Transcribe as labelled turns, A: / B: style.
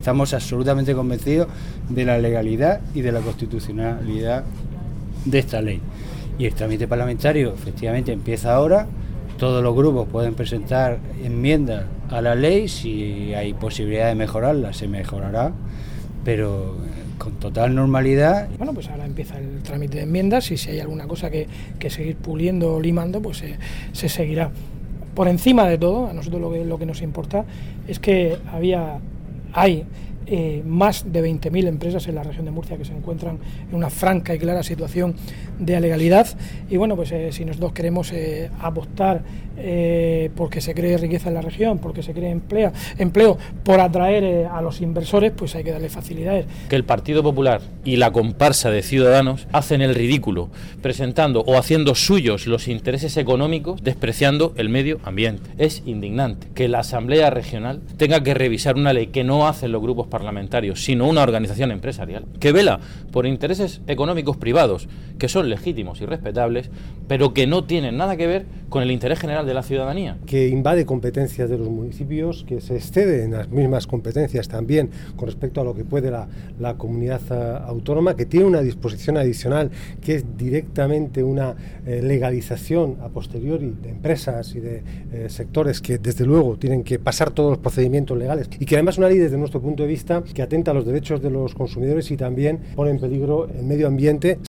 A: Estamos absolutamente convencidos de la legalidad y de la constitucionalidad de esta ley. Y el trámite parlamentario efectivamente empieza ahora. Todos los grupos pueden presentar enmiendas a la ley. Si hay posibilidad de mejorarla, se mejorará, pero con total normalidad.
B: Bueno, pues ahora empieza el trámite de enmiendas y si hay alguna cosa que seguir puliendo o limando, pues se seguirá. Por encima de todo, a nosotros lo que nos importa es que hay más de 20.000 empresas en la región de Murcia que se encuentran en una franca y clara situación de alegalidad y bueno, pues si nosotros queremos apostar porque se cree riqueza en la región, porque se cree empleo, por atraer a los inversores, pues hay que darle facilidades.
C: Que el Partido Popular y la comparsa de Ciudadanos hacen el ridículo, presentando o haciendo suyos los intereses económicos, despreciando el medio ambiente. Es indignante que la Asamblea Regional tenga que revisar una ley que no hacen los grupos parlamentarios, sino una organización empresarial, que vela por intereses económicos privados, que son legítimos y respetables, pero que no tienen nada que ver con el interés general de la ciudadanía.
D: Que invade competencias de los municipios, que se excede en las mismas competencias también con respecto a lo que puede la comunidad autónoma, que tiene una disposición adicional que es directamente una legalización a posteriori de empresas y de sectores que desde luego tienen que pasar todos los procedimientos legales y que además una ley desde nuestro punto de vista que atenta a los derechos de los consumidores y también pone en peligro el medio ambiente.